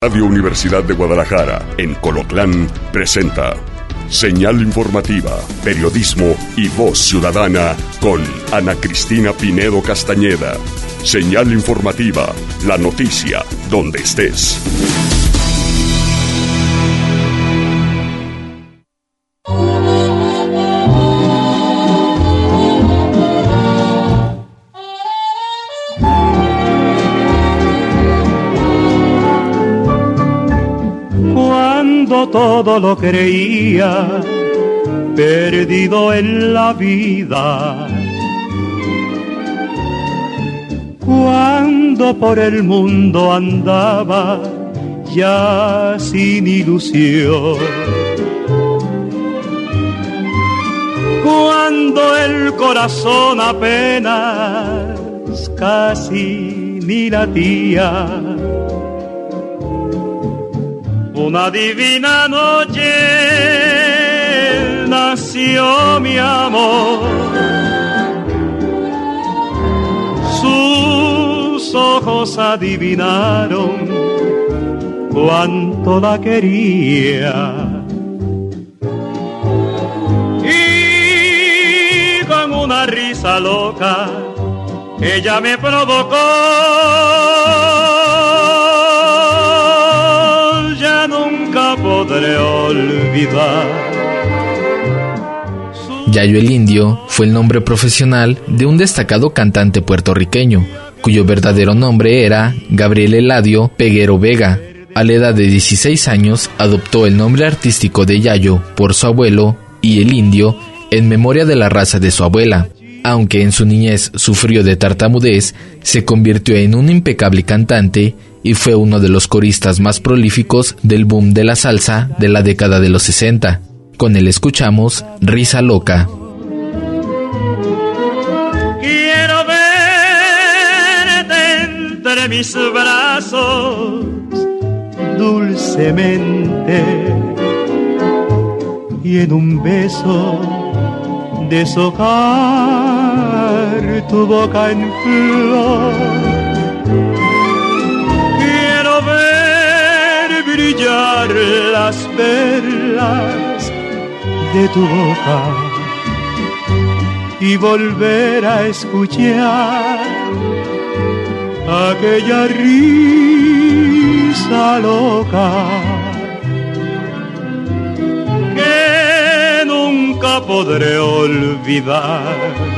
Radio Universidad de Guadalajara, en Colotlán, presenta Señal Informativa, Periodismo y Voz Ciudadana con Ana Cristina Pinedo Castañeda. Señal Informativa, la noticia donde estés. Todo lo creía perdido en la vida, cuando por el mundo andaba ya sin ilusión, cuando el corazón apenas casi ni latía. Una divina noche nació mi amor, sus ojos adivinaron cuánto la quería, y con una risa loca ella me provocó. Podré olvidar. Yayo el Indio fue el nombre profesional de un destacado cantante puertorriqueño, cuyo verdadero nombre era Gabriel Eladio Peguero Vega. A la edad de 16 años adoptó el nombre artístico de Yayo por su abuelo y el Indio en memoria de la raza de su abuela. Aunque en su niñez sufrió de tartamudez, se convirtió en un impecable cantante y fue uno de los coristas más prolíficos del boom de la salsa de la década de los 60. Con él escuchamos Risa Loca. Quiero verte entre mis brazos dulcemente y en un beso deshojar tu boca en flor. Quiero ver brillar las perlas de tu boca y volver a escuchar aquella risa loca que nunca podré olvidar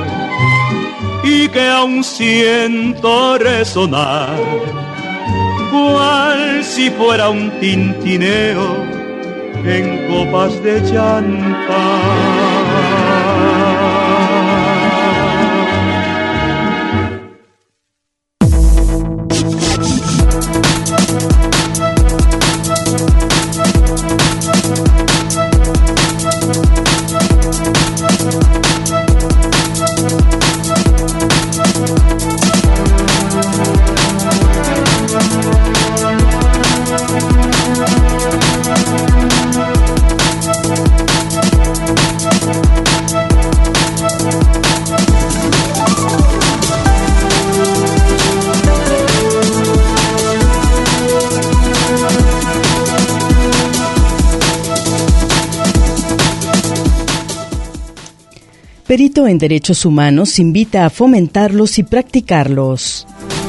y que aún siento resonar, cual si fuera un tintineo en copas de champán. Perito en Derechos Humanos invita a fomentarlos y practicarlos.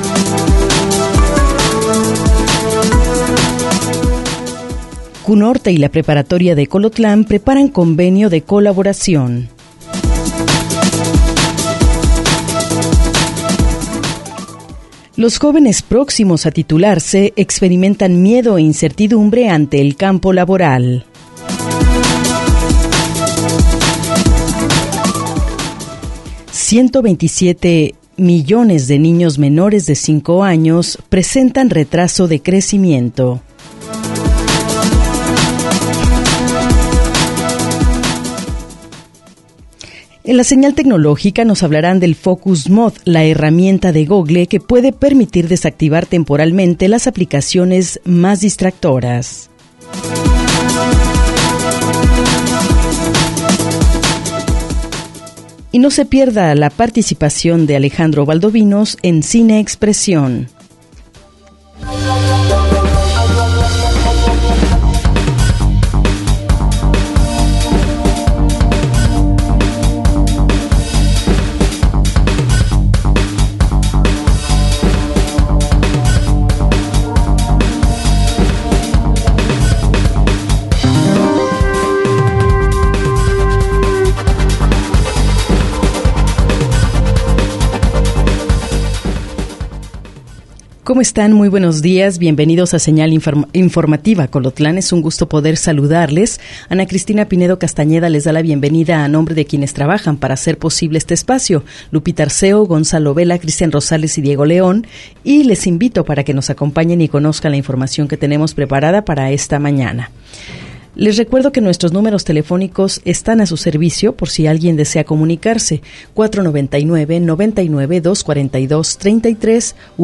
CUNORTE y la Preparatoria de Colotlán preparan convenio de colaboración. Los jóvenes próximos a titularse experimentan miedo e incertidumbre ante el campo laboral. $127 millones de niños menores de 5 años presentan retraso de crecimiento. En la señal tecnológica nos hablarán del Focus Mod, la herramienta de Google que puede permitir desactivar temporalmente las aplicaciones más distractoras. Y no se pierda la participación de Alejandro Valdovinos en Cine Expresión. ¿Cómo están? Muy buenos días. Bienvenidos a Señal Informativa Colotlán. Es un gusto poder saludarles. Ana Cristina Pinedo Castañeda les da la bienvenida a nombre de quienes trabajan para hacer posible este espacio. Lupita Arceo, Gonzalo Vela, Cristian Rosales y Diego León. Y les invito para que nos acompañen y conozcan la información que tenemos preparada para esta mañana. Les recuerdo que nuestros números telefónicos están a su servicio por si alguien desea comunicarse. 499-99-242-33 u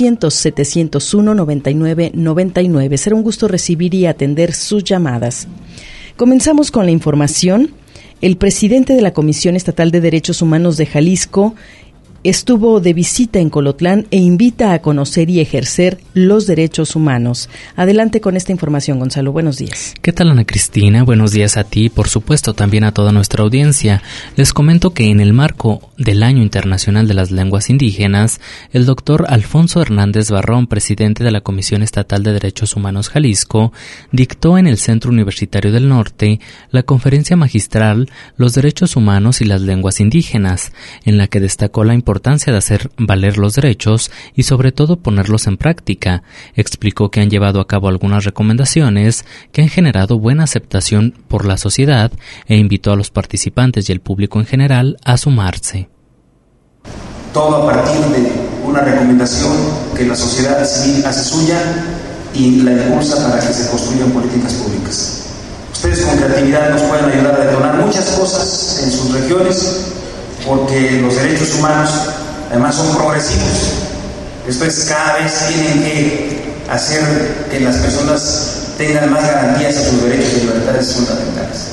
800-701-9999. Será un gusto recibir y atender sus llamadas. Comenzamos con la información. El presidente de la Comisión Estatal de Derechos Humanos de Jalisco estuvo de visita en Colotlán e invita a conocer y ejercer los derechos humanos. Adelante con esta información, Gonzalo. Buenos días. ¿Qué tal, Ana Cristina? Buenos días a ti y, por supuesto, también a toda nuestra audiencia. Les comento que en el marco del Año Internacional de las Lenguas Indígenas, el doctor Alfonso Hernández Barrón, presidente de la Comisión Estatal de Derechos Humanos Jalisco, dictó en el Centro Universitario del Norte la conferencia magistral Los Derechos Humanos y las Lenguas Indígenas, en la que destacó la importancia de hacer valer los derechos y sobre todo ponerlos en práctica. Explicó que han llevado a cabo algunas recomendaciones que han generado buena aceptación por la sociedad e invitó a los participantes y el público en general a sumarse. Todo a partir de una recomendación que la sociedad civil hace suya y la impulsa para que se construyan políticas públicas. Ustedes con creatividad nos pueden ayudar a detonar muchas cosas en sus regiones, porque los derechos humanos además son progresivos. Entonces cada vez tienen que hacer que las personas tengan más garantías a sus derechos y libertades fundamentales.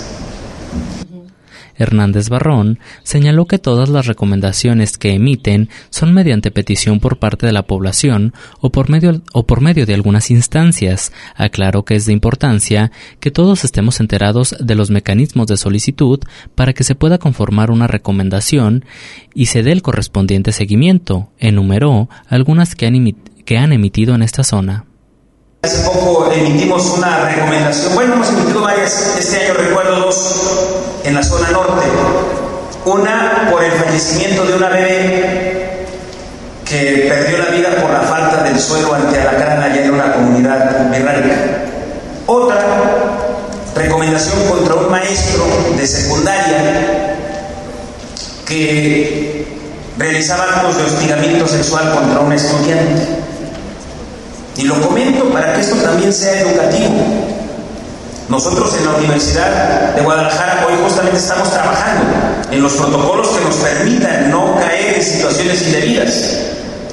Hernández Barrón señaló que todas las recomendaciones que emiten son mediante petición por parte de la población o por medio de algunas instancias. Aclaró que es de importancia que todos estemos enterados de los mecanismos de solicitud para que se pueda conformar una recomendación y se dé el correspondiente seguimiento. Enumeró algunas que han emitido en esta zona. Hace poco emitimos una recomendación, hemos emitido varias, este año recuerdo dos en la zona norte. Una por el fallecimiento de una bebé que perdió la vida por la falta del suero antialacrán allá en una comunidad berránica. Otra recomendación contra un maestro de secundaria que realizaba actos de hostigamiento sexual contra un estudiante. Y lo comento para que esto también sea educativo. Nosotros en la Universidad de Guadalajara hoy justamente estamos trabajando en los protocolos que nos permitan no caer en situaciones indebidas.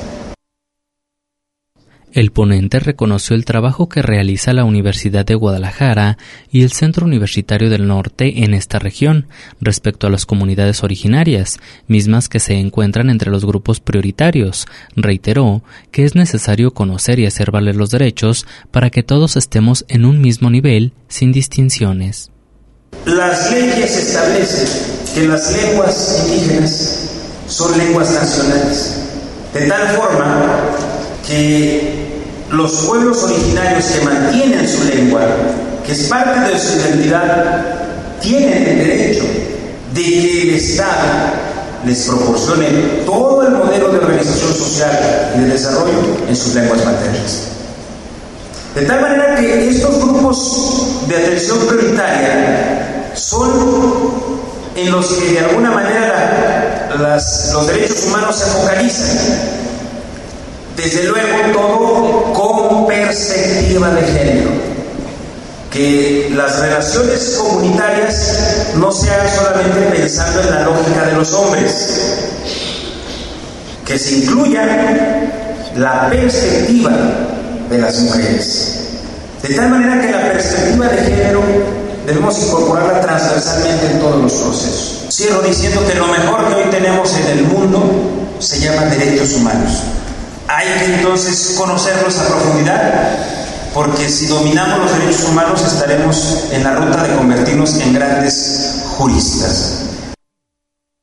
El ponente reconoció el trabajo que realiza la Universidad de Guadalajara y el Centro Universitario del Norte en esta región respecto a las comunidades originarias, mismas que se encuentran entre los grupos prioritarios. Reiteró que es necesario conocer y hacer valer los derechos para que todos estemos en un mismo nivel, sin distinciones. Las leyes establecen que las lenguas indígenas son lenguas nacionales, de tal forma que los pueblos originarios que mantienen su lengua, que es parte de su identidad, tienen el derecho de que el Estado les proporcione todo el modelo de organización social y de desarrollo en sus lenguas maternas. De tal manera que estos grupos de atención prioritaria son en los que de alguna manera los derechos humanos se focalizan. Desde luego todo con perspectiva de género, que las relaciones comunitarias no sean solamente pensando en la lógica de los hombres, que se incluya la perspectiva de las mujeres, de tal manera que la perspectiva de género debemos incorporarla transversalmente en todos los procesos. Cierro diciendo que lo mejor que hoy tenemos en el mundo se llama derechos humanos. Hay que entonces conocerlos a profundidad, porque si dominamos los derechos humanos estaremos en la ruta de convertirnos en grandes juristas.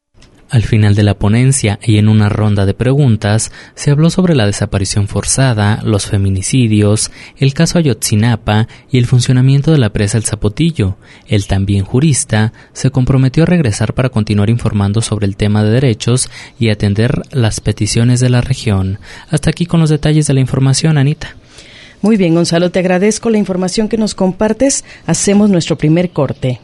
Al final de la ponencia y en una ronda de preguntas, se habló sobre la desaparición forzada, los feminicidios, el caso Ayotzinapa y el funcionamiento de la presa El Zapotillo. El también jurista se comprometió a regresar para continuar informando sobre el tema de derechos y atender las peticiones de la región. Hasta aquí con los detalles de la información, Anita. Muy bien, Gonzalo, te agradezco la información que nos compartes. Hacemos nuestro primer corte.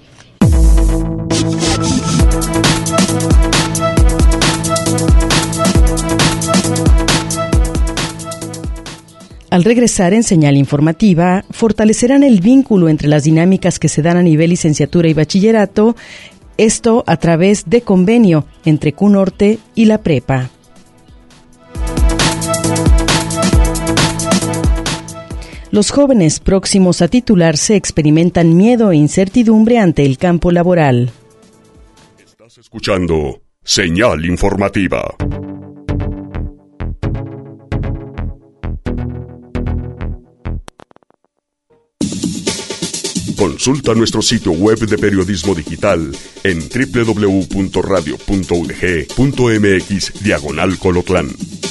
Al regresar en Señal Informativa, fortalecerán el vínculo entre las dinámicas que se dan a nivel licenciatura y bachillerato, esto a través de convenio entre CUNORTE y la prepa. Los jóvenes próximos a titularse experimentan miedo e incertidumbre ante el campo laboral. Estás escuchando Señal Informativa. Consulta nuestro sitio web de periodismo digital en www.radio.udg.mx/Colotlán.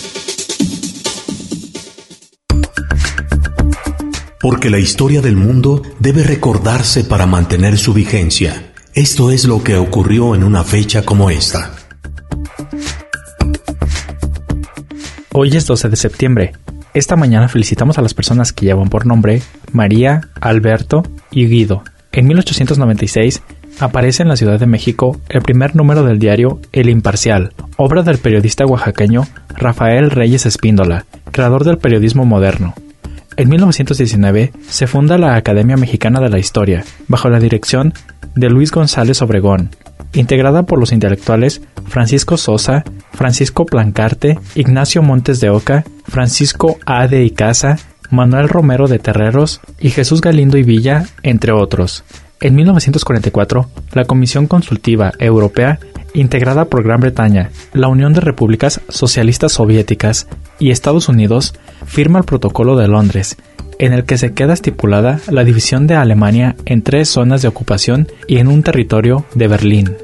Porque la historia del mundo debe recordarse para mantener su vigencia. Esto es lo que ocurrió en una fecha como esta. Hoy es 12 de septiembre. Esta mañana felicitamos a las personas que llevan por nombre María, Alberto y Guido. En 1896 aparece en la Ciudad de México el primer número del diario El Imparcial, obra del periodista oaxaqueño Rafael Reyes Espíndola, creador del periodismo moderno. En 1919 se funda la Academia Mexicana de la Historia, bajo la dirección de Luis González Obregón, integrada por los intelectuales Francisco Sosa, Francisco Plancarte, Ignacio Montes de Oca, Francisco A. de Icaza, Manuel Romero de Terreros y Jesús Galindo y Villa, entre otros. En 1944, la Comisión Consultiva Europea, integrada por Gran Bretaña, la Unión de Repúblicas Socialistas Soviéticas y Estados Unidos, firma el Protocolo de Londres, en el que se queda estipulada la división de Alemania en 3 zonas de ocupación y en un territorio de Berlín.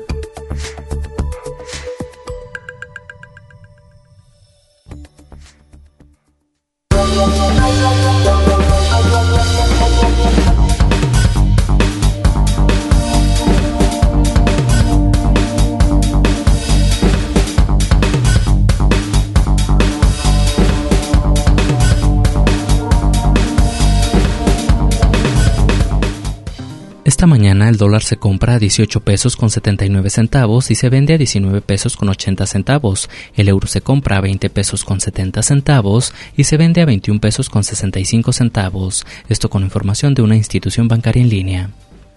Esta mañana el dólar se compra a 18 pesos con 79 centavos y se vende a 19 pesos con 80 centavos. El euro se compra a 20 pesos con 70 centavos y se vende a 21 pesos con 65 centavos. Esto con información de una institución bancaria en línea.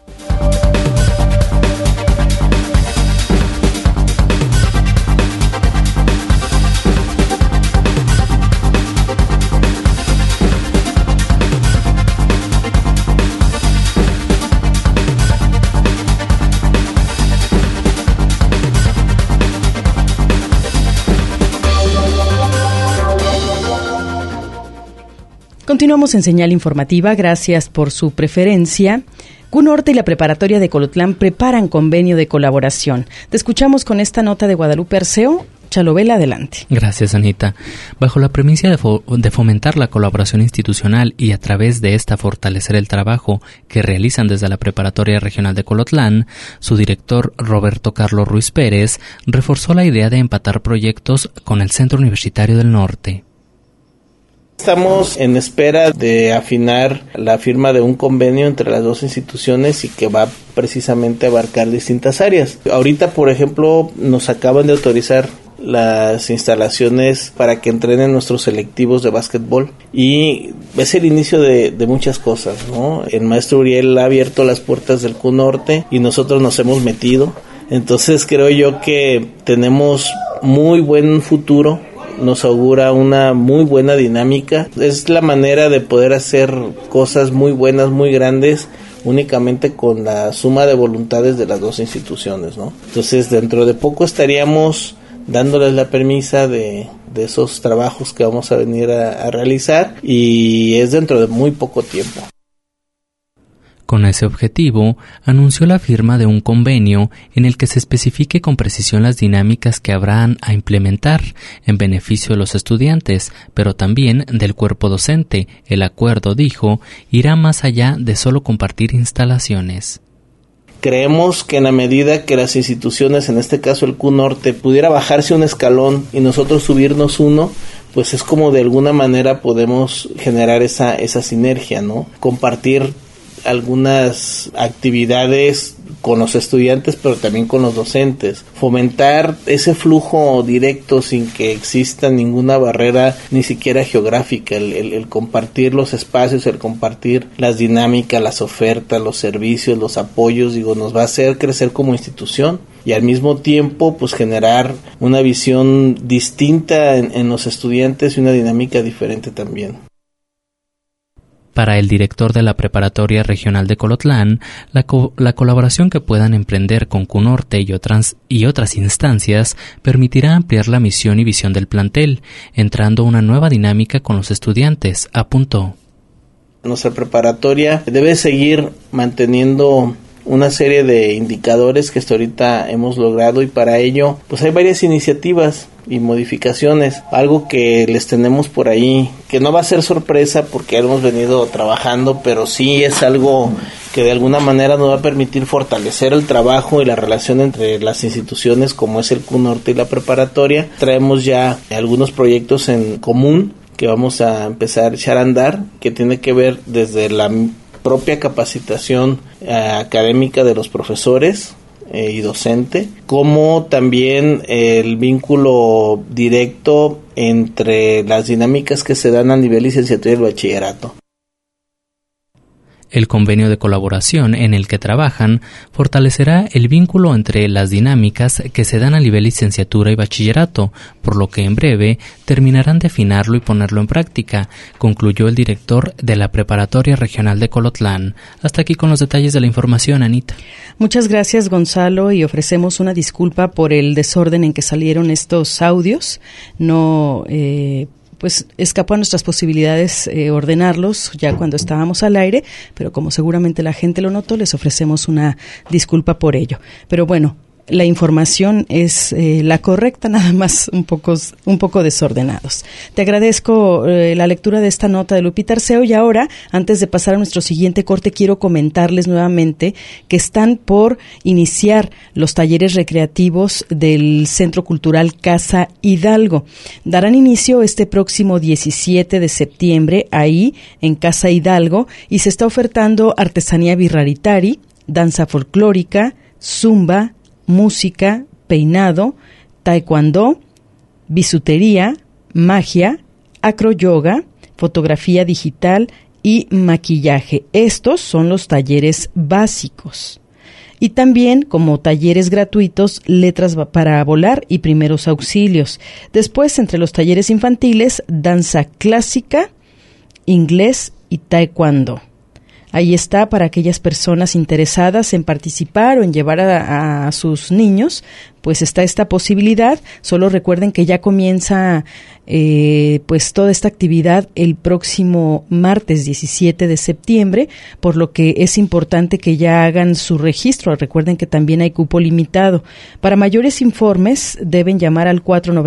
Continuamos en Señal Informativa, gracias por su preferencia. CUNORTE y la Preparatoria de Colotlán preparan convenio de colaboración. Te escuchamos con esta nota de Guadalupe Arceo. Chalovela, adelante. Gracias, Anita. Bajo la premisa de fomentar la colaboración institucional y a través de esta fortalecer el trabajo que realizan desde la Preparatoria Regional de Colotlán, su director Roberto Carlos Ruiz Pérez reforzó la idea de empatar proyectos con el Centro Universitario del Norte. Estamos en espera de afinar la firma de un convenio entre las dos instituciones y que va precisamente a abarcar distintas áreas. Ahorita, por ejemplo, nos acaban de autorizar las instalaciones para que entrenen nuestros selectivos de básquetbol y es el inicio de muchas cosas, ¿no? El maestro Uriel ha abierto las puertas del CUNORTE y nosotros nos hemos metido. Entonces creo yo que tenemos muy buen futuro. Nos augura una muy buena dinámica. Es la manera de poder hacer cosas muy buenas, muy grandes, únicamente con la suma de voluntades de las dos instituciones, ¿no? Entonces, dentro de poco estaríamos dándoles la permisa de esos trabajos que vamos a venir a realizar y es dentro de muy poco tiempo. Con ese objetivo, anunció la firma de un convenio en el que se especifique con precisión las dinámicas que habrán a implementar en beneficio de los estudiantes, pero también del cuerpo docente. El acuerdo, dijo, irá más allá de solo compartir instalaciones. Creemos que en la medida que las instituciones, en este caso el Q-Norte, pudiera bajarse un escalón y nosotros subirnos uno, pues es como de alguna manera podemos generar esa sinergia, ¿no? Compartir algunas actividades con los estudiantes, pero también con los docentes, fomentar ese flujo directo sin que exista ninguna barrera, ni siquiera geográfica, el compartir los espacios, el compartir las dinámicas, las ofertas, los servicios, los apoyos, nos va a hacer crecer como institución y al mismo tiempo pues generar una visión distinta en los estudiantes y una dinámica diferente también. Para el director de la Preparatoria Regional de Colotlán, la colaboración que puedan emprender con Q-Norte y otras instancias permitirá ampliar la misión y visión del plantel, entrando una nueva dinámica con los estudiantes, apuntó. Nuestra preparatoria debe seguir manteniendo una serie de indicadores que hasta ahorita hemos logrado y para ello pues hay varias iniciativas y modificaciones, algo que les tenemos por ahí, que no va a ser sorpresa porque hemos venido trabajando, pero sí es algo que de alguna manera nos va a permitir fortalecer el trabajo y la relación entre las instituciones como es el Q-Norte y la preparatoria. Traemos ya algunos proyectos en común que vamos a empezar a echar a andar, que tiene que ver desde la propia capacitación académica de los profesores y docente, como también el vínculo directo entre las dinámicas que se dan a nivel licenciatura y el bachillerato. El convenio de colaboración en el que trabajan fortalecerá el vínculo entre las dinámicas que se dan a nivel licenciatura y bachillerato, por lo que en breve terminarán de afinarlo y ponerlo en práctica, concluyó el director de la Preparatoria Regional de Colotlán. Hasta aquí con los detalles de la información, Anita. Muchas gracias, Gonzalo, y ofrecemos una disculpa por el desorden en que salieron estos audios. Pues escapó a nuestras posibilidades ordenarlos ya cuando estábamos al aire, pero como seguramente la gente lo notó, les ofrecemos una disculpa por ello. Pero bueno, la información es la correcta, nada más un poco desordenados. Te agradezco la lectura de esta nota de Lupita Arceo y ahora, antes de pasar a nuestro siguiente corte, quiero comentarles nuevamente que están por iniciar los talleres recreativos del Centro Cultural Casa Hidalgo. Darán inicio este próximo 17 de septiembre ahí en Casa Hidalgo y se está ofertando artesanía birraritari, danza folclórica, zumba, música, peinado, taekwondo, bisutería, magia, acroyoga, fotografía digital y maquillaje. Estos son los talleres básicos. Y también como talleres gratuitos, letras para volar y primeros auxilios. Después, entre los talleres infantiles, danza clásica, inglés y taekwondo. Ahí está para aquellas personas interesadas en participar o en llevar a sus niños, pues está esta posibilidad. Solo recuerden que ya comienza pues toda esta actividad el próximo martes 17 de septiembre, por lo que es importante que ya hagan su registro. Recuerden que también hay cupo limitado. Para mayores informes deben llamar al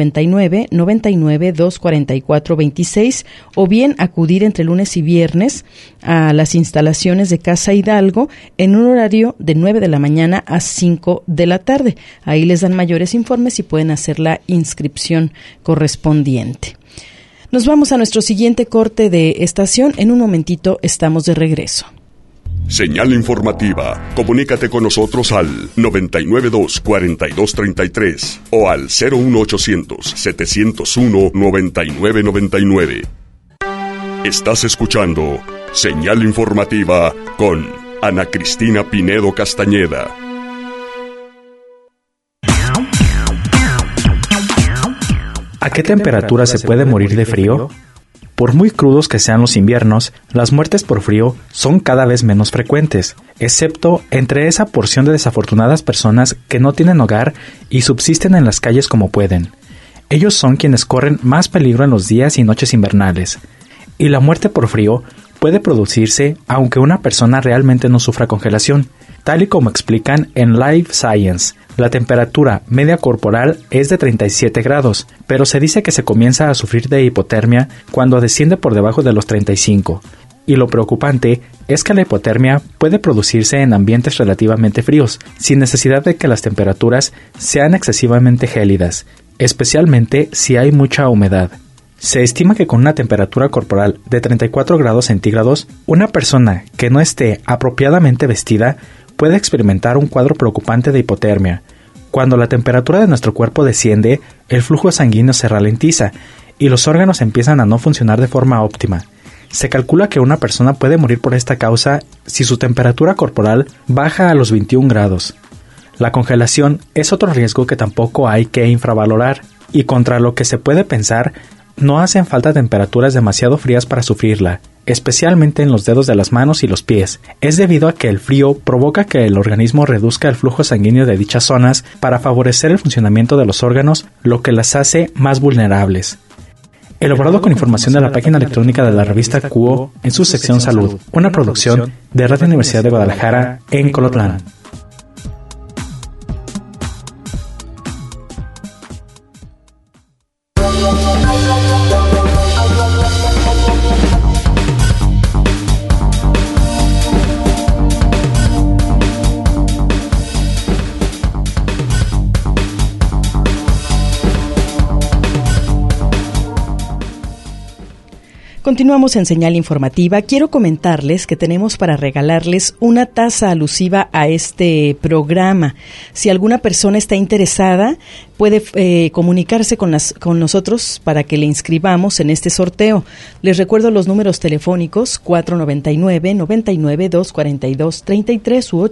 499-99-244-26 o bien acudir entre lunes y viernes a las instalaciones de Casa Hidalgo en un horario de 9 de la mañana a 5 de la tarde. Ahí les dan mayores informes y pueden hacer la inscripción correspondiente. Nos vamos a nuestro siguiente corte de estación. En un momentito estamos de regreso. Señal informativa. Comunícate con nosotros al 992-4233 o al 01800-701-9999. Estás escuchando Señal informativa con Ana Cristina Pinedo Castañeda. ¿A qué temperatura se puede morir de frío? Por muy crudos que sean los inviernos, las muertes por frío son cada vez menos frecuentes, excepto entre esa porción de desafortunadas personas que no tienen hogar y subsisten en las calles como pueden. Ellos son quienes corren más peligro en los días y noches invernales. Y la muerte por frío puede producirse aunque una persona realmente no sufra congelación, tal y como explican en Life Science. La temperatura media corporal es de 37 grados, pero se dice que se comienza a sufrir de hipotermia cuando desciende por debajo de los 35. Y lo preocupante es que la hipotermia puede producirse en ambientes relativamente fríos, sin necesidad de que las temperaturas sean excesivamente gélidas, especialmente si hay mucha humedad. Se estima que con una temperatura corporal de 34 grados centígrados, una persona que no esté apropiadamente vestida puede experimentar un cuadro preocupante de hipotermia. Cuando la temperatura de nuestro cuerpo desciende, el flujo sanguíneo se ralentiza y los órganos empiezan a no funcionar de forma óptima. Se calcula que una persona puede morir por esta causa si su temperatura corporal baja a los 21 grados. La congelación es otro riesgo que tampoco hay que infravalorar, y contra lo que se puede pensar, no hacen falta temperaturas demasiado frías para sufrirla, especialmente en los dedos de las manos y los pies. Es debido a que el frío provoca que el organismo reduzca el flujo sanguíneo de dichas zonas para favorecer el funcionamiento de los órganos, lo que las hace más vulnerables. Elaborado con información de la página electrónica de la revista QO en su sección Salud, una producción de Radio Universidad de Guadalajara en Colotlán. Continuamos en Señal Informativa. Quiero comentarles que tenemos para regalarles una taza alusiva a este programa. Si alguna persona está interesada, puede comunicarse con nosotros para que le inscribamos en este sorteo. Les recuerdo los números telefónicos 499-99-242-33 u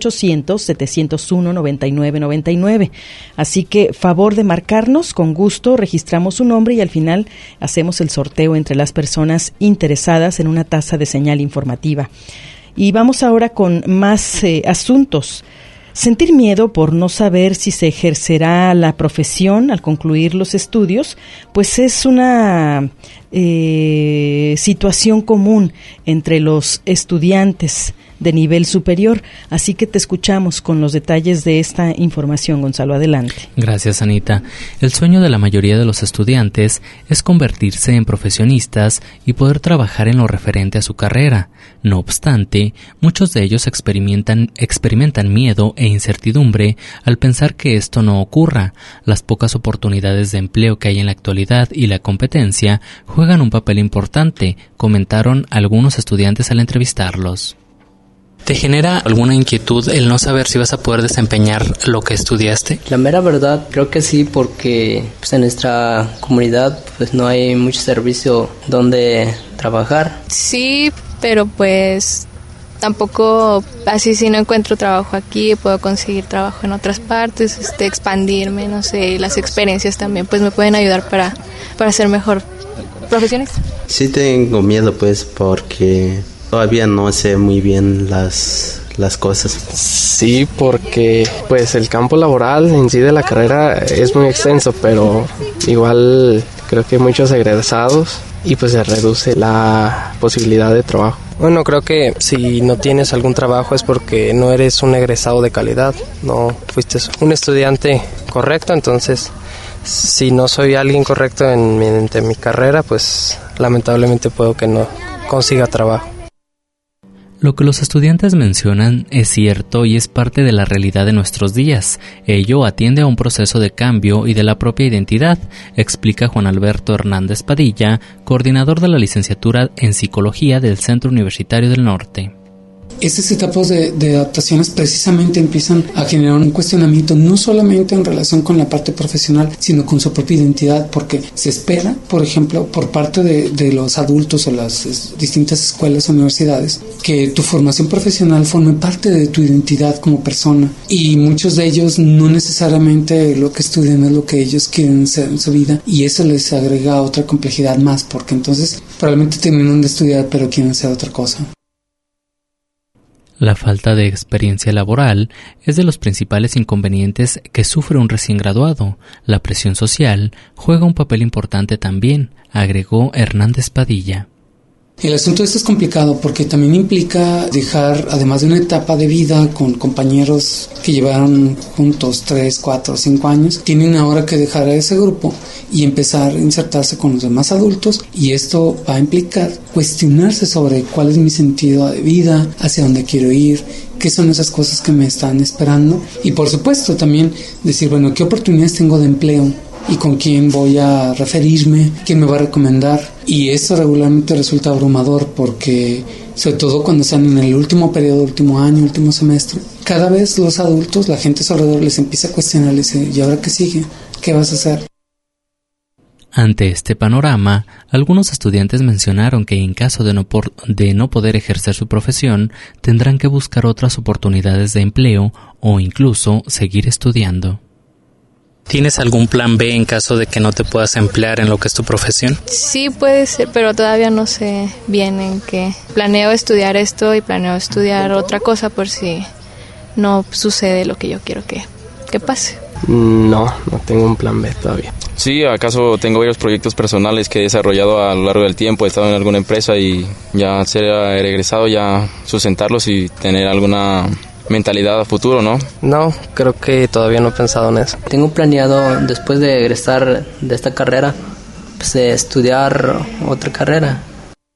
800-701-9999. Así que favor de marcarnos, con gusto registramos su nombre y al final hacemos el sorteo entre las personas interesadas en una taza de Señal Informativa. Y vamos ahora con más asuntos. Sentir miedo por no saber si se ejercerá la profesión al concluir los estudios, pues es una situación común entre los estudiantes de nivel superior. Así que te escuchamos con los detalles de esta información, Gonzalo. Adelante. Gracias, Anita. El sueño de la mayoría de los estudiantes es convertirse en profesionistas y poder trabajar en lo referente a su carrera. No obstante, muchos de ellos experimentan miedo e incertidumbre al pensar que esto no ocurra. Las pocas oportunidades de empleo que hay en la actualidad y la competencia juegan un papel importante, comentaron algunos estudiantes al entrevistarlos. ¿Te genera alguna inquietud el no saber si vas a poder desempeñar lo que estudiaste? La mera verdad, creo que sí, porque en nuestra comunidad pues no hay mucho servicio donde trabajar. Sí, pero pues tampoco, así si no encuentro trabajo aquí, puedo conseguir trabajo en otras partes, expandirme, no sé, las experiencias también pues me pueden ayudar para ser mejor profesionista. Sí tengo miedo pues porque todavía no sé muy bien las cosas. Sí, porque pues el campo laboral en sí de la carrera es muy extenso, pero igual creo que hay muchos egresados y pues se reduce la posibilidad de trabajo. Bueno, creo que si no tienes algún trabajo es porque no eres un egresado de calidad, no fuiste un estudiante correcto, entonces si no soy alguien correcto en mi carrera, pues lamentablemente puedo que no consiga trabajo. Lo que los estudiantes mencionan es cierto y es parte de la realidad de nuestros días. Ello atiende a un proceso de cambio y de la propia identidad, explica Juan Alberto Hernández Padilla, coordinador de la licenciatura en Psicología del Centro Universitario del Norte. Estas etapas de adaptaciones precisamente empiezan a generar un cuestionamiento no solamente en relación con la parte profesional, sino con su propia identidad, porque se espera, por ejemplo, por parte de los adultos o las distintas escuelas o universidades, que tu formación profesional forme parte de tu identidad como persona, y muchos de ellos no necesariamente lo que estudian es lo que ellos quieren ser en su vida, y eso les agrega otra complejidad más, porque entonces probablemente terminan de estudiar pero quieren hacer otra cosa. La falta de experiencia laboral es de los principales inconvenientes que sufre un recién graduado. La presión social juega un papel importante también, agregó Hernández Padilla. El asunto de esto es complicado porque también implica dejar, además de una etapa de vida con compañeros que llevaron juntos 3, 4, 5 años, tienen ahora que dejar a ese grupo y empezar a insertarse con los demás adultos, y esto va a implicar cuestionarse sobre cuál es mi sentido de vida, hacia dónde quiero ir, qué son esas cosas que me están esperando, y por supuesto también decir, bueno, qué oportunidades tengo de empleo y con quién voy a referirme, quién me va a recomendar. Y esto regularmente resulta abrumador porque, sobre todo cuando están en el último periodo, último año, último semestre, cada vez los adultos, la gente a su alrededor les empieza a cuestionar, les dice, ¿y ahora qué sigue? ¿Qué vas a hacer? Ante este panorama, algunos estudiantes mencionaron que en caso de no poder ejercer su profesión, tendrán que buscar otras oportunidades de empleo o incluso seguir estudiando. ¿Tienes algún plan B en caso de que no te puedas emplear en lo que es tu profesión? Sí, puede ser, pero todavía no sé bien en qué. Planeo estudiar esto y planeo estudiar otra cosa por si no sucede lo que yo quiero que pase. No tengo un plan B todavía. Sí, acaso tengo varios proyectos personales que he desarrollado a lo largo del tiempo. He estado en alguna empresa y ya ser egresado, ya sustentarlos y tener alguna mentalidad a futuro, ¿no? No, creo que todavía no he pensado en eso. Tengo planeado, después de egresar de esta carrera, pues estudiar otra carrera.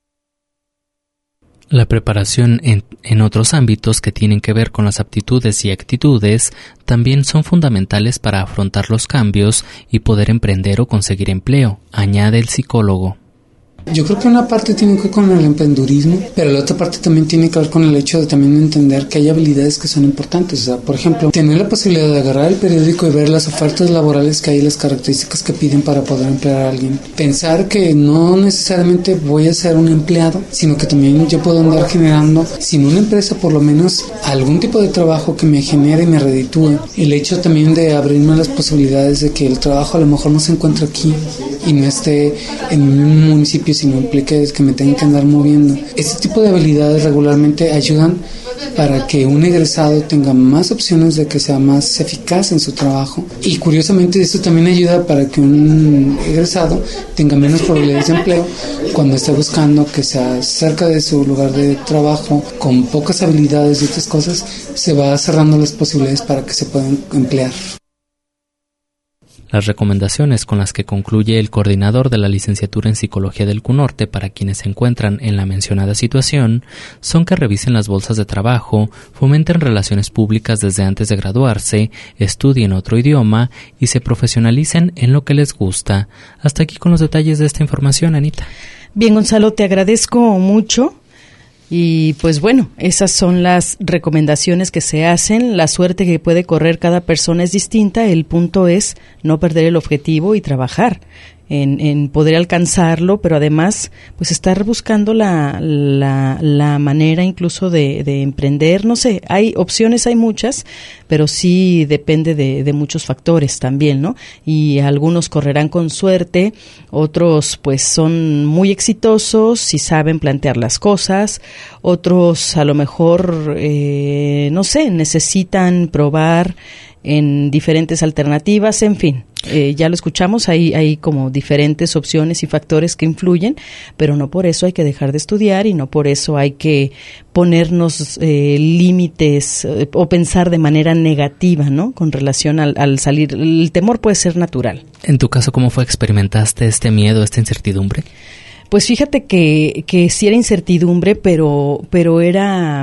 La preparación en otros ámbitos que tienen que ver con las aptitudes y actitudes también son fundamentales para afrontar los cambios y poder emprender o conseguir empleo, añade el psicólogo. Yo creo que una parte tiene que ver con el emprendurismo, pero la otra parte también tiene que ver con el hecho de también entender que hay habilidades que son importantes. O sea, por ejemplo, tener la posibilidad de agarrar el periódico y ver las ofertas laborales que hay, las características que piden para poder emplear a alguien. Pensar que no necesariamente voy a ser un empleado, sino que también yo puedo andar generando, sin una empresa, por lo menos algún tipo de trabajo que me genere y me reditúe. El hecho también de abrirme las posibilidades de que el trabajo a lo mejor no se encuentre aquí y no esté en un municipio, sino implique que me tengan que andar moviendo. Este tipo de habilidades regularmente ayudan para que un egresado tenga más opciones de que sea más eficaz en su trabajo, y curiosamente esto también ayuda para que un egresado tenga menos probabilidades de empleo cuando esté buscando que sea cerca de su lugar de trabajo, con pocas habilidades y otras cosas. Se va cerrando las posibilidades para que se puedan emplear. Las recomendaciones con las que concluye el coordinador de la licenciatura en Psicología del CUNORTE para quienes se encuentran en la mencionada situación son que revisen las bolsas de trabajo, fomenten relaciones públicas desde antes de graduarse, estudien otro idioma y se profesionalicen en lo que les gusta. Hasta aquí con los detalles de esta información, Anita. Bien, Gonzalo, te agradezco mucho. Y pues bueno, esas son las recomendaciones que se hacen. La suerte que puede correr cada persona es distinta. El punto es no perder el objetivo y trabajar en poder alcanzarlo, pero además pues estar buscando la manera incluso de emprender. No sé, hay opciones, hay muchas, pero sí depende de muchos factores también, ¿no? Y algunos correrán con suerte, otros pues son muy exitosos si saben plantear las cosas, otros a lo mejor no sé, necesitan probar en diferentes alternativas, en fin, ya lo escuchamos, hay como diferentes opciones y factores que influyen, pero no por eso hay que dejar de estudiar y no por eso hay que ponernos límites o pensar de manera negativa, ¿no? Con relación al salir. El temor puede ser natural. En tu caso, ¿cómo fue? ¿Experimentaste este miedo, esta incertidumbre? Pues fíjate que sí era incertidumbre, pero era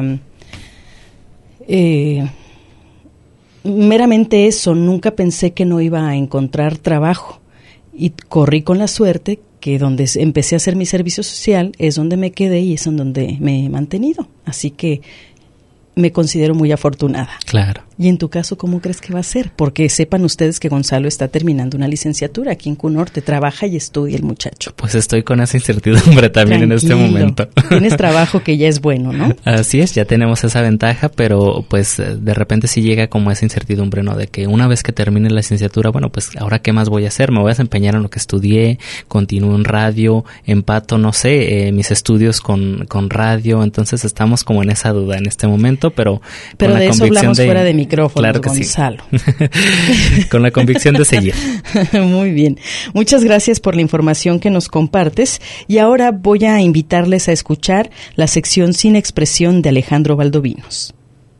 meramente eso. Nunca pensé que no iba a encontrar trabajo y corrí con la suerte que donde empecé a hacer mi servicio social es donde me quedé y es en donde me he mantenido. Así que me considero muy afortunada. Claro. Y en tu caso, ¿cómo crees que va a ser? Porque sepan ustedes que Gonzalo está terminando una licenciatura aquí en CUNORTE, trabaja y estudia el muchacho. Pues estoy con esa incertidumbre también. Tranquilo, en este momento. Tienes trabajo que ya es bueno, ¿no? Así es, ya tenemos esa ventaja, pero pues de repente sí llega como esa incertidumbre, ¿no? De que una vez que termine la licenciatura, bueno, pues ahora ¿qué más voy a hacer? Me voy a desempeñar en lo que estudié, continúo en radio, empato, no sé, mis estudios con radio. Entonces estamos como en esa duda en este momento, pero de eso hablamos fuera de micrófonos, claro que Gonzalo. Sí. Con la convicción de seguir. Muy bien. Muchas gracias por la información que nos compartes. Y ahora voy a invitarles a escuchar la sección Sin Expresión de Alejandro Valdovinos.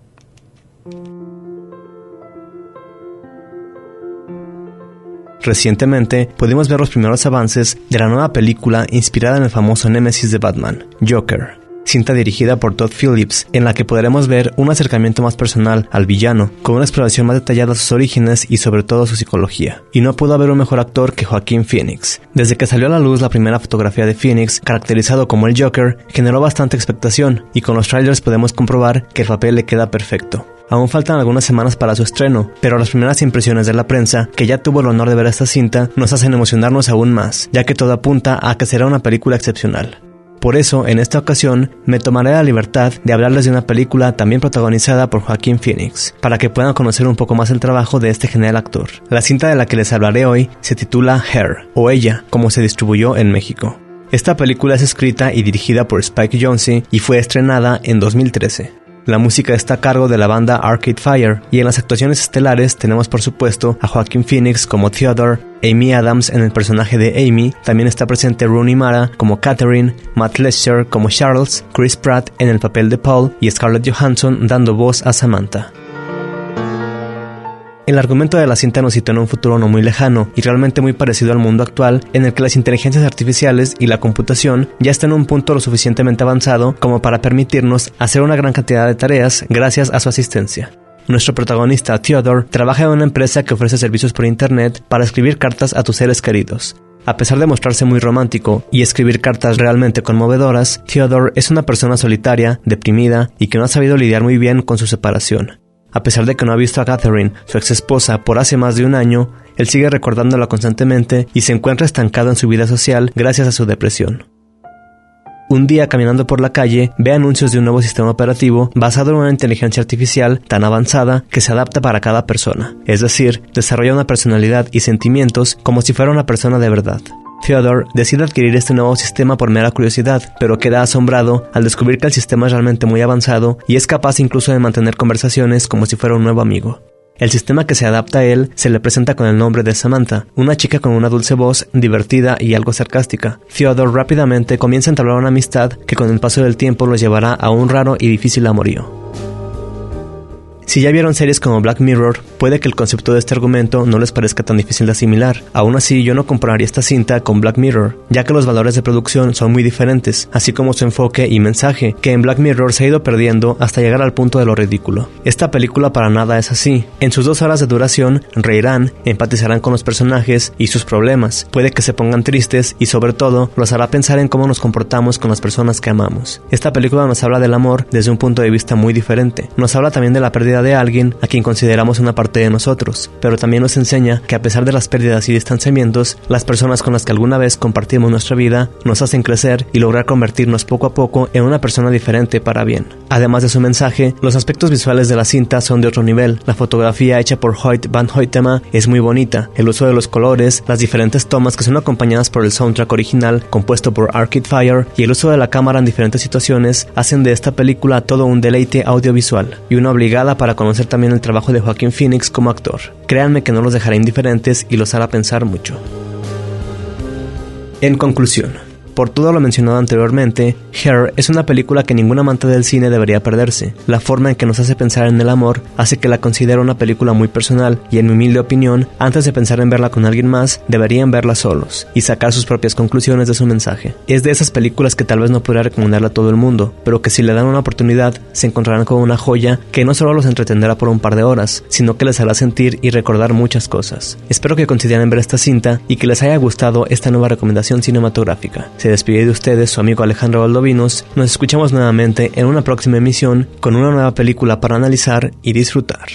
Recientemente pudimos ver los primeros avances de la nueva película inspirada en el famoso némesis de Batman, Joker, cinta dirigida por Todd Phillips, en la que podremos ver un acercamiento más personal al villano, con una exploración más detallada de sus orígenes y sobre todo su psicología. Y no pudo haber un mejor actor que Joaquín Phoenix. Desde que salió a la luz la primera fotografía de Phoenix, caracterizado como el Joker, generó bastante expectación, y con los trailers podemos comprobar que el papel le queda perfecto. Aún faltan algunas semanas para su estreno, pero las primeras impresiones de la prensa, que ya tuvo el honor de ver esta cinta, nos hacen emocionarnos aún más, ya que todo apunta a que será una película excepcional. Por eso, en esta ocasión, me tomaré la libertad de hablarles de una película también protagonizada por Joaquín Phoenix, para que puedan conocer un poco más el trabajo de este genial actor. La cinta de la que les hablaré hoy se titula Her, o Ella, como se distribuyó en México. Esta película es escrita y dirigida por Spike Jonze y fue estrenada en 2013. La música está a cargo de la banda Arcade Fire, y en las actuaciones estelares tenemos por supuesto a Joaquin Phoenix como Theodore, Amy Adams en el personaje de Amy, también está presente Rooney Mara como Catherine, Matt Lester como Charles, Chris Pratt en el papel de Paul y Scarlett Johansson dando voz a Samantha. El argumento de la cinta nos sitúa en un futuro no muy lejano y realmente muy parecido al mundo actual, en el que las inteligencias artificiales y la computación ya están en un punto lo suficientemente avanzado como para permitirnos hacer una gran cantidad de tareas gracias a su asistencia. Nuestro protagonista, Theodore, trabaja en una empresa que ofrece servicios por internet para escribir cartas a tus seres queridos. A pesar de mostrarse muy romántico y escribir cartas realmente conmovedoras, Theodore es una persona solitaria, deprimida y que no ha sabido lidiar muy bien con su separación. A pesar de que no ha visto a Catherine, su ex esposa, por hace más de un año, él sigue recordándola constantemente y se encuentra estancado en su vida social gracias a su depresión. Un día, caminando por la calle, ve anuncios de un nuevo sistema operativo basado en una inteligencia artificial tan avanzada que se adapta para cada persona, es decir, desarrolla una personalidad y sentimientos como si fuera una persona de verdad. Theodore decide adquirir este nuevo sistema por mera curiosidad, pero queda asombrado al descubrir que el sistema es realmente muy avanzado y es capaz incluso de mantener conversaciones como si fuera un nuevo amigo. El sistema que se adapta a él se le presenta con el nombre de Samantha, una chica con una dulce voz, divertida y algo sarcástica. Theodore rápidamente comienza a entablar una amistad que con el paso del tiempo los llevará a un raro y difícil amorío. Si ya vieron series como Black Mirror, puede que el concepto de este argumento no les parezca tan difícil de asimilar. Aún así, yo no compararía esta cinta con Black Mirror, ya que los valores de producción son muy diferentes, así como su enfoque y mensaje, que en Black Mirror se ha ido perdiendo hasta llegar al punto de lo ridículo. Esta película para nada es así. En sus 2 horas de duración, reirán, empatizarán con los personajes y sus problemas, puede que se pongan tristes y sobre todo, los hará pensar en cómo nos comportamos con las personas que amamos. Esta película nos habla del amor desde un punto de vista muy diferente. Nos habla también de la pérdida de alguien a quien consideramos una parte de nosotros, pero también nos enseña que a pesar de las pérdidas y distanciamientos, las personas con las que alguna vez compartimos nuestra vida nos hacen crecer y lograr convertirnos poco a poco en una persona diferente para bien. Además de su mensaje, los aspectos visuales de la cinta son de otro nivel. La fotografía hecha por Hoyt van Hoytema es muy bonita, el uso de los colores, las diferentes tomas que son acompañadas por el soundtrack original compuesto por Arcade Fire y el uso de la cámara en diferentes situaciones hacen de esta película todo un deleite audiovisual y una obligada para conocer también el trabajo de Joaquin Phoenix como actor. Créanme que no los dejará indiferentes y los hará pensar mucho. En conclusión, por todo lo mencionado anteriormente, Her es una película que ningún amante del cine debería perderse. La forma en que nos hace pensar en el amor hace que la considere una película muy personal y en mi humilde opinión, antes de pensar en verla con alguien más, deberían verla solos y sacar sus propias conclusiones de su mensaje. Es de esas películas que tal vez no podría recomendarle a todo el mundo, pero que si le dan una oportunidad, se encontrarán con una joya que no solo los entretendrá por un par de horas, sino que les hará sentir y recordar muchas cosas. Espero que consideren ver esta cinta y que les haya gustado esta nueva recomendación cinematográfica. Se despide de ustedes su amigo Alejandro Valdovinos. Nos escuchamos nuevamente en una próxima emisión con una nueva película para analizar y disfrutar.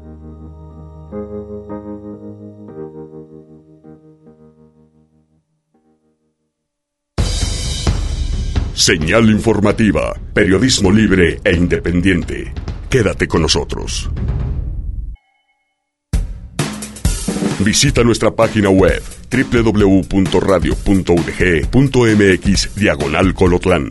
Señal informativa, periodismo libre e independiente. Quédate con nosotros. Visita nuestra página web www.radio.udg.mx/Colotlán.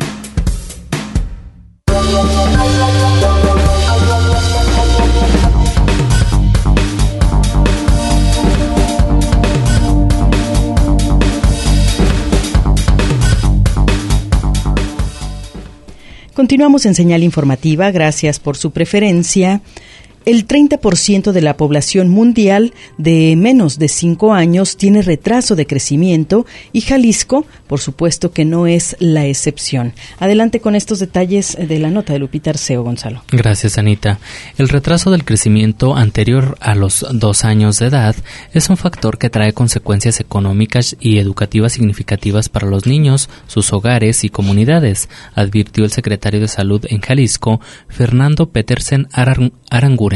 Continuamos en Señal Informativa, gracias por su preferencia. El 30% de la población mundial de menos de 5 años tiene retraso de crecimiento y Jalisco, por supuesto que no es la excepción. Adelante con estos detalles de la nota de Lupita Arceo, Gonzalo. Gracias, Anita. El retraso del crecimiento anterior a los 2 años de edad es un factor que trae consecuencias económicas y educativas significativas para los niños, sus hogares y comunidades, advirtió el secretario de Salud en Jalisco, Fernando Petersen Aranguren.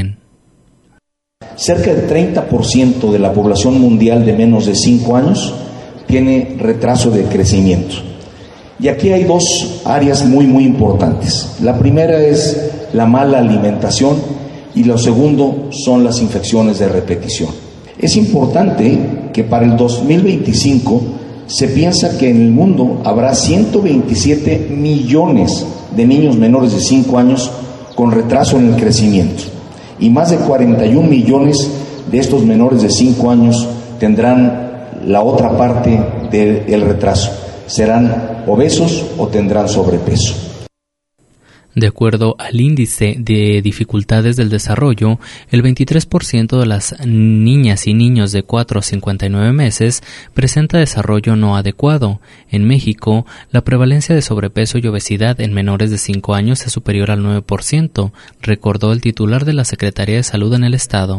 Cerca del 30% de la población mundial de menos de 5 años tiene retraso de crecimiento. Y aquí hay 2 áreas muy importantes. La primera es la mala alimentación y lo segundo son las infecciones de repetición. Es importante que para el 2025 se piensa que en el mundo habrá 127 millones de niños menores de 5 años con retraso en el crecimiento. Y más de 41 millones de estos menores de 5 años tendrán la otra parte del retraso. Serán obesos o tendrán sobrepeso. De acuerdo al índice de dificultades del desarrollo, el 23% de las niñas y niños de 4 a 59 meses presenta desarrollo no adecuado. En México, la prevalencia de sobrepeso y obesidad en menores de 5 años es superior al 9%, recordó el titular de la Secretaría de Salud en el Estado.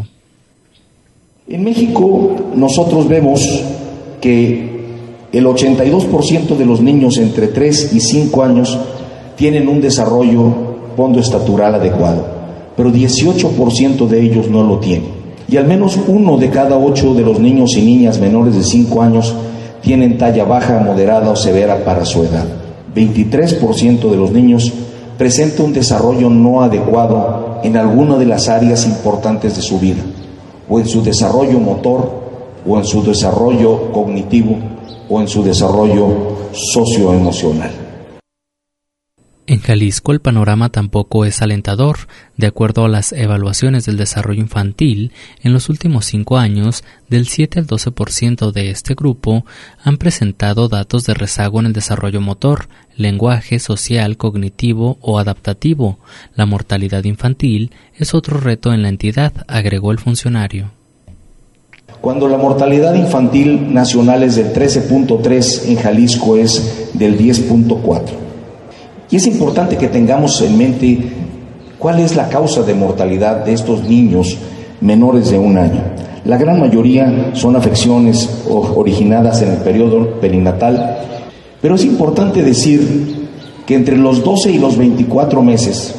En México, nosotros vemos que el 82% de los niños entre 3 y 5 años tienen un desarrollo pondoestatural adecuado, pero 18% de ellos no lo tienen. Y al menos 1 de cada 8 de los niños y niñas menores de 5 años tienen talla baja, moderada o severa para su edad. 23% de los niños presenta un desarrollo no adecuado en alguna de las áreas importantes de su vida, o en su desarrollo motor, o en su desarrollo cognitivo, o en su desarrollo socioemocional. En Jalisco el panorama tampoco es alentador. De acuerdo a las evaluaciones del desarrollo infantil, en los últimos 5 años, del 7 al 12% de este grupo han presentado datos de rezago en el desarrollo motor, lenguaje, social, cognitivo o adaptativo. La mortalidad infantil es otro reto en la entidad, agregó el funcionario. Cuando la mortalidad infantil nacional es del 13.3, en Jalisco es del 10.4. Y es importante que tengamos en mente cuál es la causa de mortalidad de estos niños menores de 1 año. La gran mayoría son afecciones originadas en el periodo perinatal, pero es importante decir que entre los 12 y los 24 meses,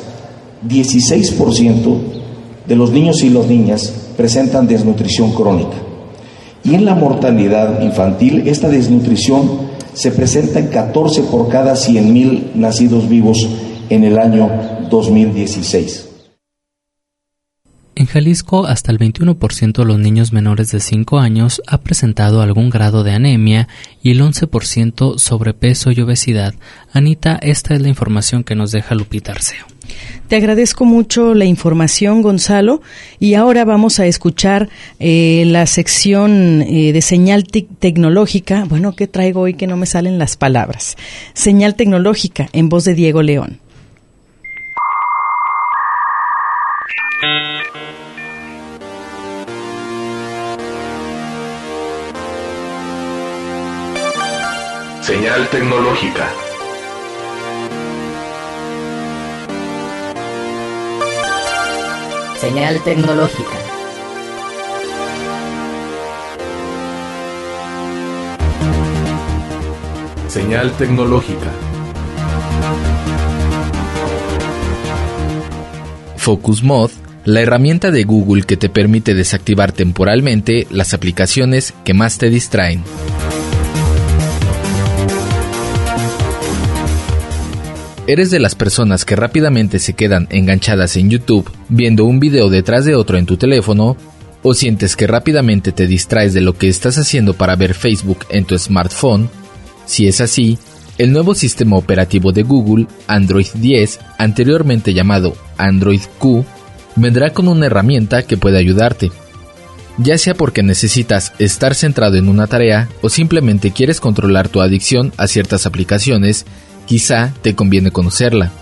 16% de los niños y las niñas presentan desnutrición crónica. Y en la mortalidad infantil, esta desnutrición se presenta en 14 por cada 100,000 nacidos vivos en el año 2016. En Jalisco, hasta el 21% de los niños menores de 5 años ha presentado algún grado de anemia y el 11% sobrepeso y obesidad. Anita, esta es la información que nos deja Lupita Arceo. Te agradezco mucho la información, Gonzalo, y ahora vamos a escuchar la sección de señal tecnológica. Bueno, ¿qué traigo hoy que no me salen las palabras? Señal tecnológica, en voz de Diego León. Señal tecnológica. Señal tecnológica. Señal tecnológica. Focus Mod, la herramienta de Google que te permite desactivar temporalmente las aplicaciones que más te distraen. ¿Eres de las personas que rápidamente se quedan enganchadas en YouTube viendo un video detrás de otro en tu teléfono? ¿O sientes que rápidamente te distraes de lo que estás haciendo para ver Facebook en tu smartphone? Si es así, el nuevo sistema operativo de Google, Android 10, anteriormente llamado Android Q, vendrá con una herramienta que puede ayudarte. Ya sea porque necesitas estar centrado en una tarea o simplemente quieres controlar tu adicción a ciertas aplicaciones, quizá te conviene conocerla.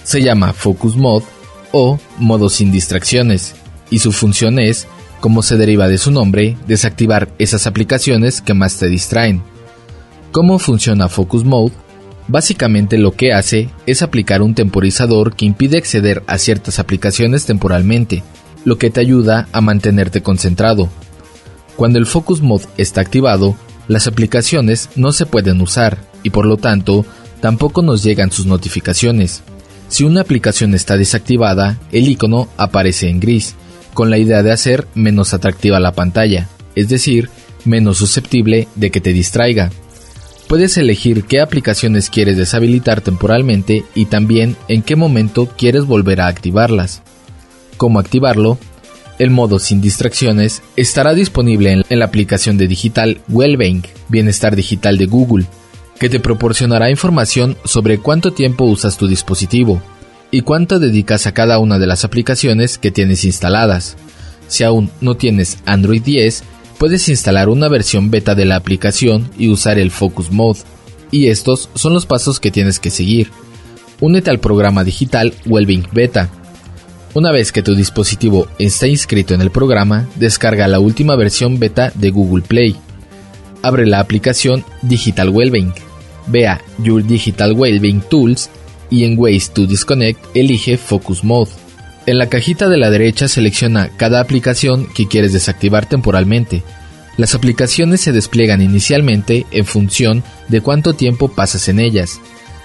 Se llama Focus Mode o modo sin distracciones, y su función es, como se deriva de su nombre, desactivar esas aplicaciones que más te distraen. ¿Cómo funciona Focus Mode? Básicamente lo que hace es aplicar un temporizador que impide acceder a ciertas aplicaciones temporalmente, lo que te ayuda a mantenerte concentrado. Cuando el Focus Mode está activado, las aplicaciones no se pueden usar y por lo tanto tampoco nos llegan sus notificaciones. Si una aplicación está desactivada, el icono aparece en gris, con la idea de hacer menos atractiva la pantalla, es decir, menos susceptible de que te distraiga. Puedes elegir qué aplicaciones quieres deshabilitar temporalmente y también en qué momento quieres volver a activarlas. ¿Cómo activarlo? El modo sin distracciones estará disponible en la aplicación de digital Wellbeing, Bienestar Digital de Google, que te proporcionará información sobre cuánto tiempo usas tu dispositivo y cuánto dedicas a cada una de las aplicaciones que tienes instaladas. Si aún no tienes Android 10, puedes instalar una versión beta de la aplicación y usar el Focus Mode. Y estos son los pasos que tienes que seguir. Únete al programa digital Wellbeing Beta. Una vez que tu dispositivo está inscrito en el programa, descarga la última versión beta de Google Play. Abre la aplicación Digital Wellbeing. Ve a Your Digital Wellbeing Tools y en Ways to Disconnect elige Focus Mode. En la cajita de la derecha selecciona cada aplicación que quieres desactivar temporalmente. Las aplicaciones se despliegan inicialmente en función de cuánto tiempo pasas en ellas.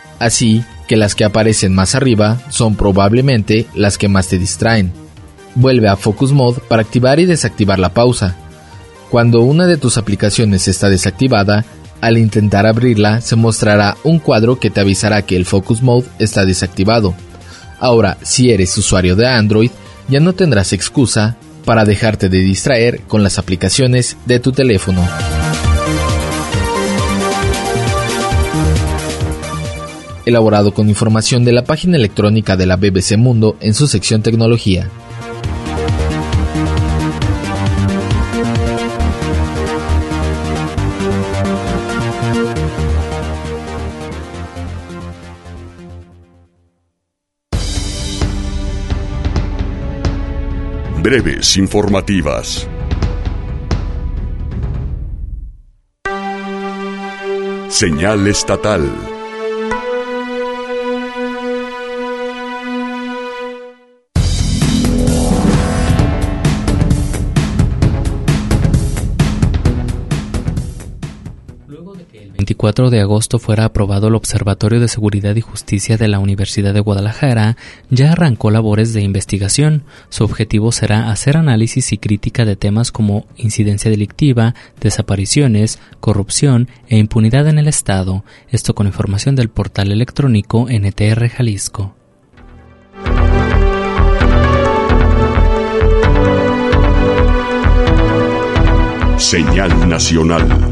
Así que las que aparecen más arriba son probablemente las que más te distraen. Vuelve a Focus Mode para activar y desactivar la pausa. Cuando una de tus aplicaciones está desactivada, al intentar abrirla se mostrará un cuadro que te avisará que el Focus Mode está desactivado. Ahora, si eres usuario de Android, ya no tendrás excusa para dejarte de distraer con las aplicaciones de tu teléfono. Elaborado con información de la página electrónica de la BBC Mundo en su sección Tecnología. Breves informativas. Señal estatal. El 24 de agosto fuera aprobado el Observatorio de Seguridad y Justicia de la Universidad de Guadalajara, ya arrancó labores de investigación. Su objetivo será hacer análisis y crítica de temas como incidencia delictiva, desapariciones, corrupción e impunidad en el Estado. Esto con información del portal electrónico NTR Jalisco. Señal nacional.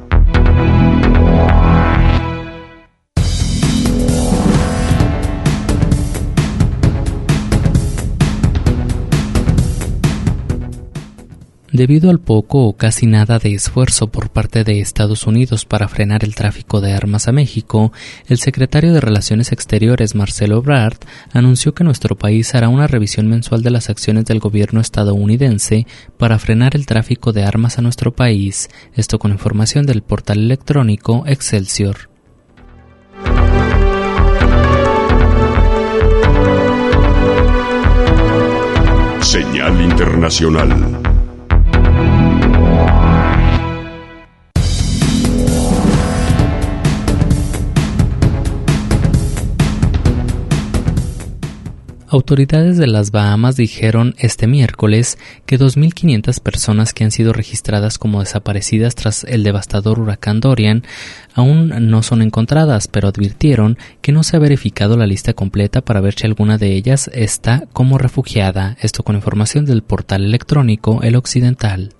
Debido al poco o casi nada de esfuerzo por parte de Estados Unidos para frenar el tráfico de armas a México, el secretario de Relaciones Exteriores, Marcelo Ebrard, anunció que nuestro país hará una revisión mensual de las acciones del gobierno estadounidense para frenar el tráfico de armas a nuestro país. Esto con información del portal electrónico Excelsior. Señal internacional. Autoridades de las Bahamas dijeron este miércoles que 2.500 personas que han sido registradas como desaparecidas tras el devastador huracán Dorian aún no son encontradas, pero advirtieron que no se ha verificado la lista completa para ver si alguna de ellas está como refugiada. Esto con información del portal electrónico El Occidental.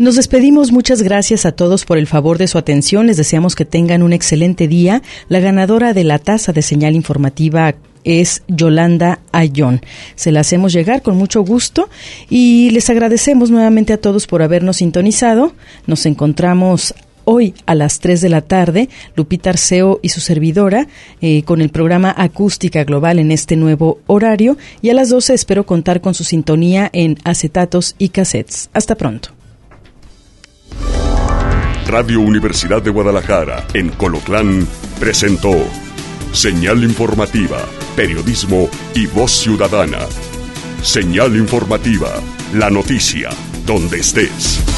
Nos despedimos, muchas gracias a todos por el favor de su atención, les deseamos que tengan un excelente día. La ganadora de la taza de señal informativa es Yolanda Ayón. Se la hacemos llegar con mucho gusto y les agradecemos nuevamente a todos por habernos sintonizado. Nos encontramos hoy a las 3 de la tarde, Lupita Arceo y su servidora, con el programa Acústica Global en este nuevo horario, y a las 12 espero contar con su sintonía en acetatos y cassettes. Hasta pronto. Radio Universidad de Guadalajara, en Colotlán, presentó Señal Informativa, Periodismo y Voz Ciudadana. Señal Informativa, la noticia, donde estés.